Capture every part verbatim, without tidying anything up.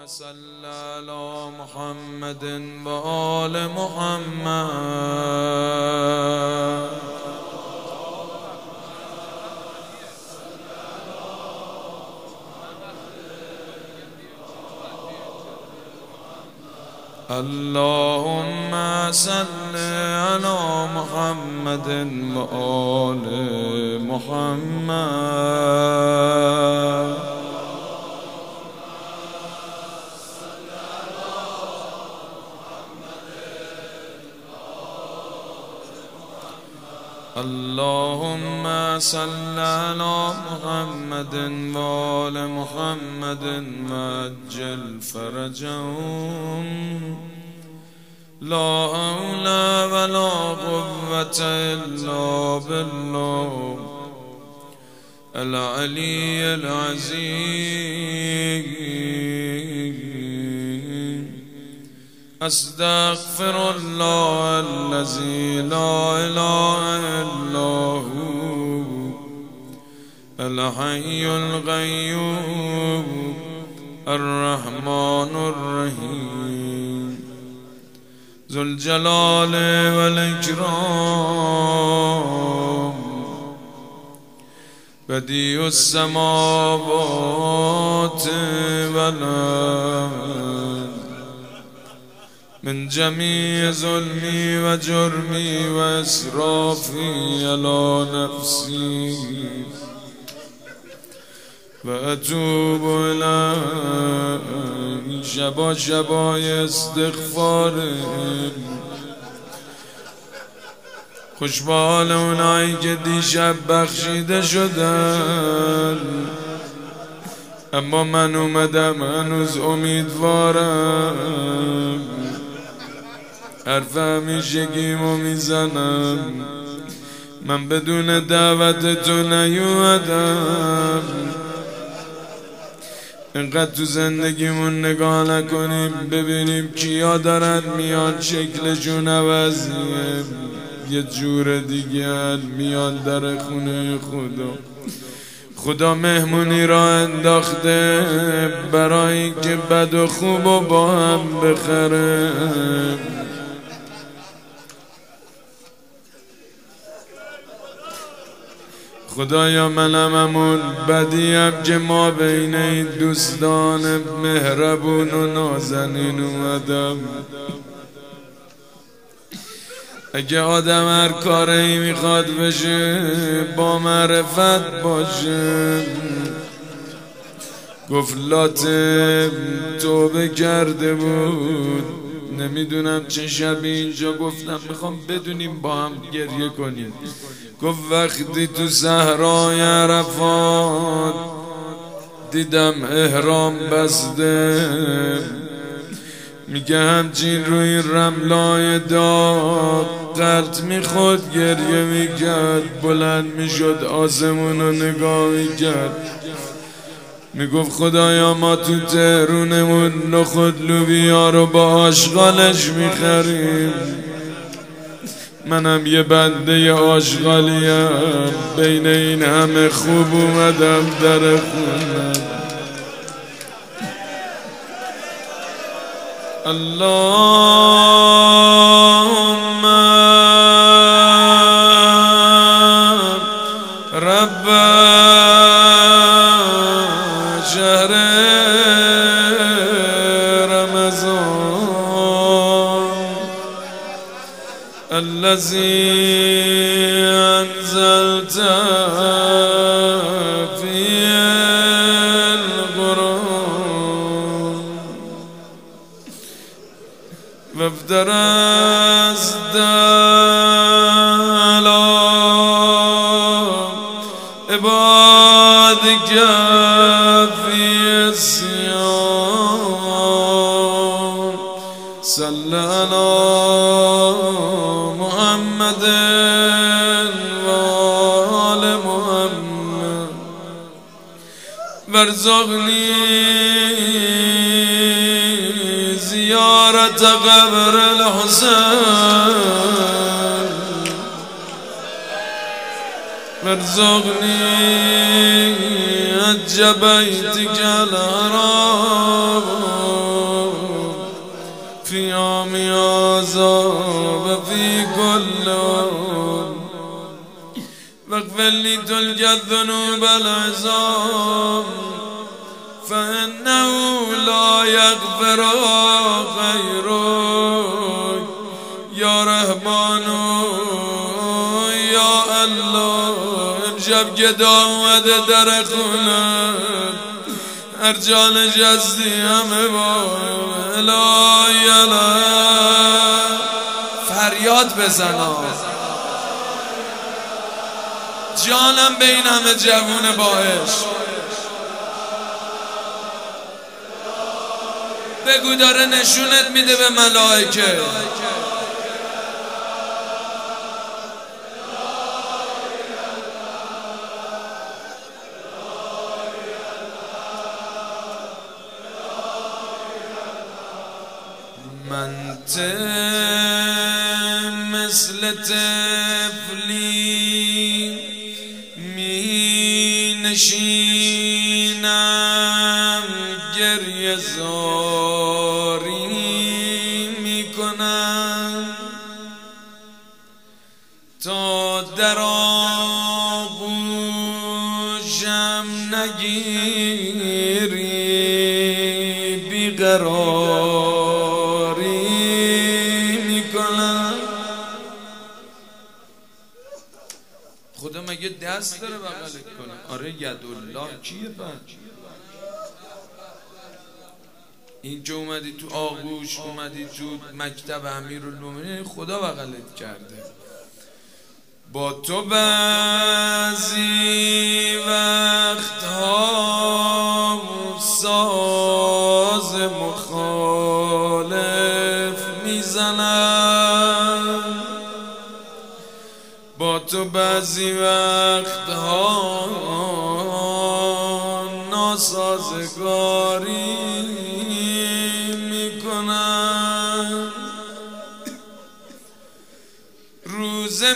صل على محمد وآل محمد. اللهم صل على محمد وآل محمد. اللهم صل على محمد وآل محمد وعجل فرجهم. لا حول ولا قوة إلا بالله العلي العظيم. أستغفر الله الذي لا إله إلا هو الحي القيوم الرحمن الرحيم ذو الجلال والإكرام بديع السماوات والأرض. من جميع ظلمي وجرمي وإسرافي على نفسي وأتوب إليه. شبا شبای استغفار خوشبال اونایی که دیشب بخشیده شدن، اما من اومدم هنوز امیدوارم. حرف همیشگیمو میزنم، من بدون دعوت تو نیومدم. اینقدر تو زندگیمون نگاه نکنیم ببینیم کیا دارن میان شکلشون عوضیه، یه جور دیگه میان در خونه خدا. خدا مهمونی را انداخته برای اینکه بد و خوب و با هم بخره. خدایا منم همون بدیم که ما بین این دوستان مهربون و نازنین اومدم. اگه آدم هر کاری میخواد بشه با معرفت باشه. گفت لاتم توبه کرده بود، نمیدونم چه شبی اینجا گفتم میخوام بدونیم با هم گریه کنیم. گفت وقتی تو صحرای عرفات دیدم احرام بسته، میگه همچین روی رملای داغ قلط میخود گریه میکرد. بلند میشد آسمون رو نگاه میکرد، میگفت خدایا ما تو تهرونمون نخود لوبیا رو با آشغالش میخریم، منم یه بنده آشغالیم. بین این همه خوب اومدم در خونم. اللهم رب شهر رمضان الذي أنزلت فيه القرآن وافترست على عبادك في الصيام. صلى على محمد وآل محمد وارزقني زيارة قبر الحسين وارزقني حج بيتك الحرام العذاب في كل واغفر لي تلك الذنوب العظام فإنه لا يغفر غيرك يا رحمن یا الله. امشب که دامده در خونت هر جا نشستی همه با الهی الهی فریاد بزنا جانم به این همه جوون با عشق بگو داره نشونت میده به ملائکه من مثل طفلی می نشینم گریه زاری می کنم تا در آغوشم نگیری بیقرار خدا مگه دست داره بغلت کنه؟ آره یدالله کیه بند؟ اینجا اومدی تو آغوش، اومدی تو مکتب امیرالمومنین، خدا بغلت کرده. با تو بعضی وقتها ساز مخالف میزنم، با تو بعضی وقتها ناسازگاری میکنم. روزه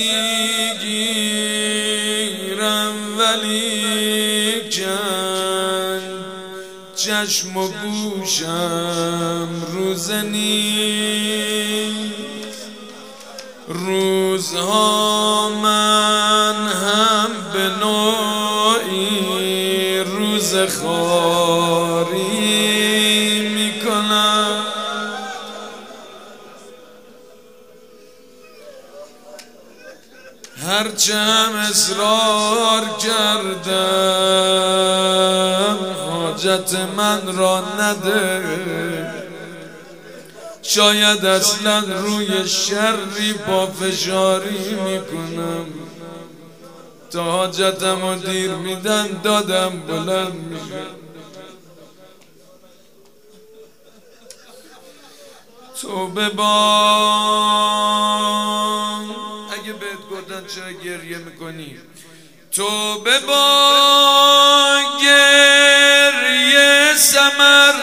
میگیرم ولی کن چشم و گوشم روزه نیست. روزها من هم به نوعی روز خواری میکنم. هرچه هم اصرار کردم حاجت من را نده، شاید اصلا روی شری با فشاری میکنم. تا حاجتم رو دیر میدن دادم بلند میشه. توبه با اگه بهت گفتن چرا گریه میکنی، توبه با گریه ثمر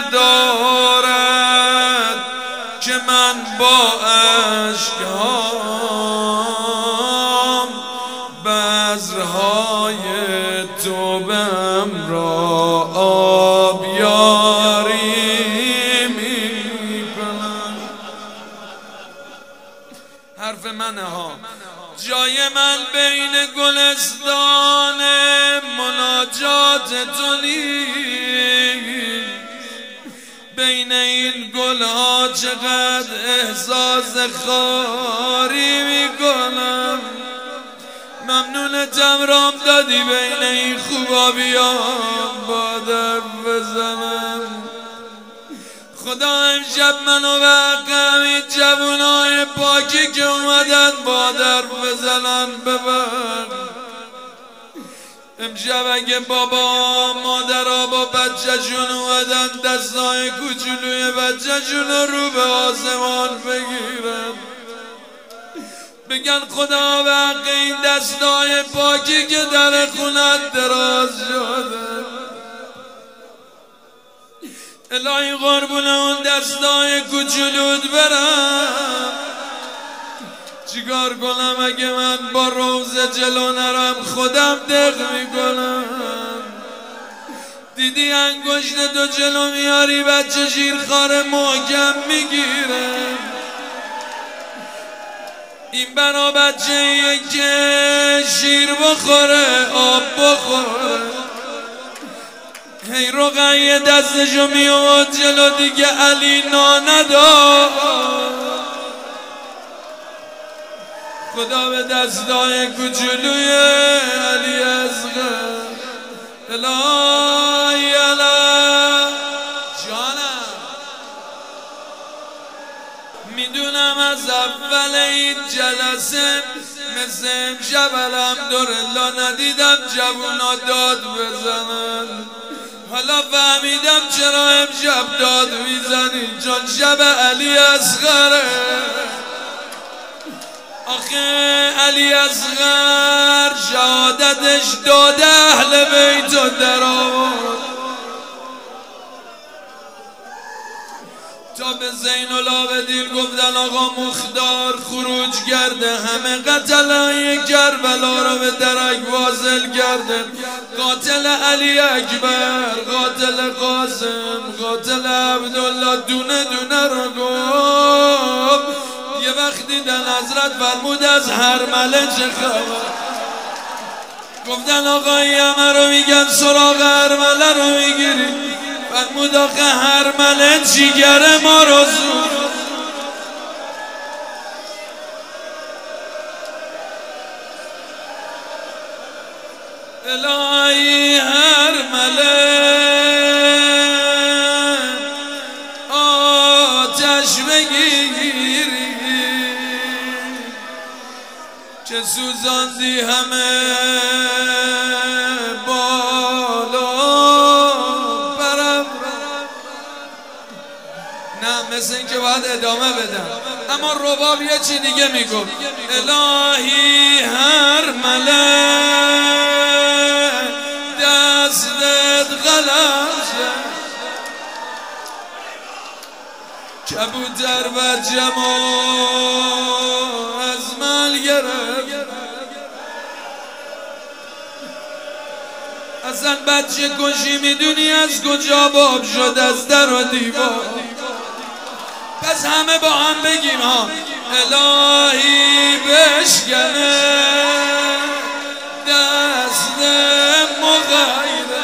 دارد که من با اشکام بذرهای توبه‌ام را آبیاری میکنم. حرف منه ها، جای من بین گلستان مناجات تو نیست. بین این گلها چقدر احساس خاری میکنم. ممنونتم رام دادی بین این خوبابیان با در بزنم. خدا امشب منو به حق همین جوانای پاکی که اومدن با در بزنن ببر. امشب اگه بابا مادرها با بچه شون اومدن دستای کوچولوی بچه شون رو به آسمان بگیرن، بگن خدا به حق این دستای پاکی که در خونت دراز شده، الهی قربون اون دستای کوچولوت برم. چیکار کنم اگه من با روزه جلو نرم خودم دق میکنم. دیدی انگشت تو جلو میاری بچه شیرخواره محکم میگیره. این بنا بچه‌ایه که شیر بخوره آب بخوره. هی رقیه دستشو میاد جلو دیگه علی نانداد. خدا به دستای کوچولوی علی اصغر الهی الهی جانم. میدونم از اول این جلسه مثل امشب الحمدلله ندیدم جوونا داد بزنن. حالا فهمیدم چرا امشب داد میزنی، چون شب علی اصغره. آخه علی اصغر شهادتش داده اهل بیت و در آورد تا به زین العابدین گفتن آقا مختار خروج کرده، همه قتلای کربلا رو به درک واصل کرده. قاتل علی اکبر، قاتل قاسم، قاتل عبدالله دونه دونه رو گفت. یه وقت دیدن حضرت فرمود از هرمله چه خبر. گفتن آقای همه رو میگن سراغ هرمله رو میگیری. فرمود آقا هرمله جیگر ما رو زود. الهی هرمله آتش بگیری که سوزاندی همه بالا برم. نه مثل این که باید ادامه بدم، اما رباب یه چی دیگه میگفت. الهی هرمله دستت غلط شد، کبوتر و جما از مال گرفت. اصلا بچه کشی میدونی از کجا باب شد؟ از در و دیوار. پس همه با هم بگیم ها الهی بشکنه دست مغیره.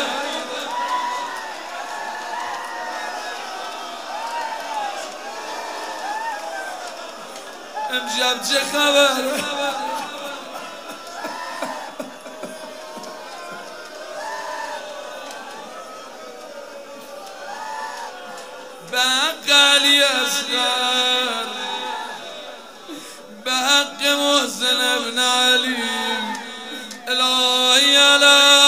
امشب چه خبره؟ به حق علی اصغر، به حق محسن ابن علی، الهی الهی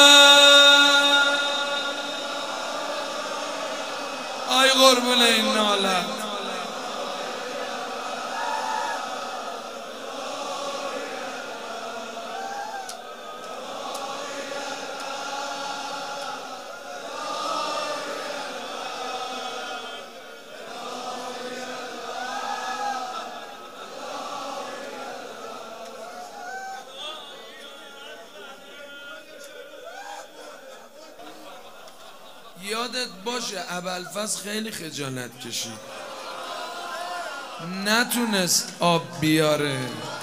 آی قربون این نالت. یادت باشه ابوالفضل خیلی خجالت کشید، نتونست آب بیاره.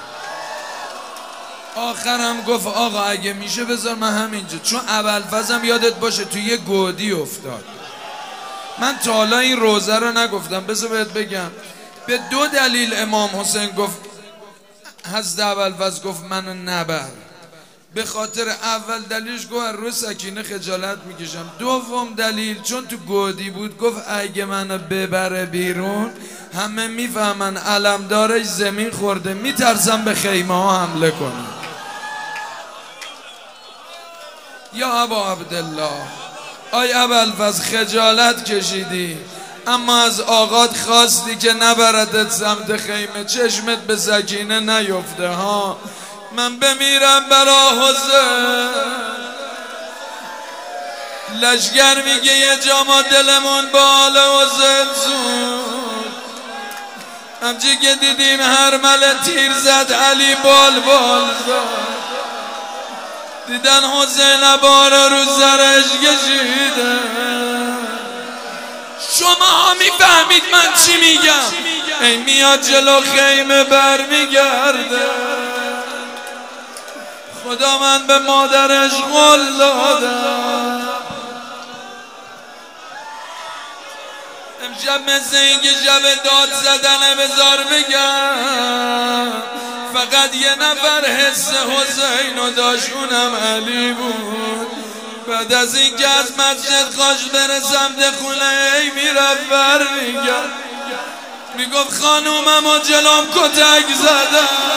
آخرم گفت آقا اگه میشه بذار من همینجا، چون ابوالفضل یادت باشه توی یه گودی افتاد. من تا حالا این روزه رو نگفتم، بذار بهت بگم. به دو دلیل امام حسین گفت، حضرت ابوالفضل گفت منو نبر. به خاطر اول دلیلش گفت روی سکینه خجالت میکشم. دوم دلیل چون تو گودی بود، گفت اگه منو ببره بیرون همه میفهمن علمدارش زمین خورده، میترسم به خیمه ها حمله کنن. یا ابا عبدالله، آی ابوالفضل خجالت کشیدی، اما از آقات خواستی که نبردت سمت خیمه، چشمت به سکینه نیفته ها. من بمیرم برا حسین. لشگر میگه یه جا ما دلمون بال حسین زود. همچی که دیدیم هرمله تیر زد علی بال بال زد. دیدن حسین عبارا رو سرش کشیده. شما ها میفهمید من چی میگم؟ ای میاد جلو خیمه بر میگرده خدا من به مادرش قول دادم امشب مثل اینکه شب داد زدنه بذار بگم فقط یه نفر حس حسین و داشت اونم علی بود بعد از اینکه از مسجد خاش برسم ده خونه ای میرفت بر میگرد میگفت خانومم و جلوم کتک زدم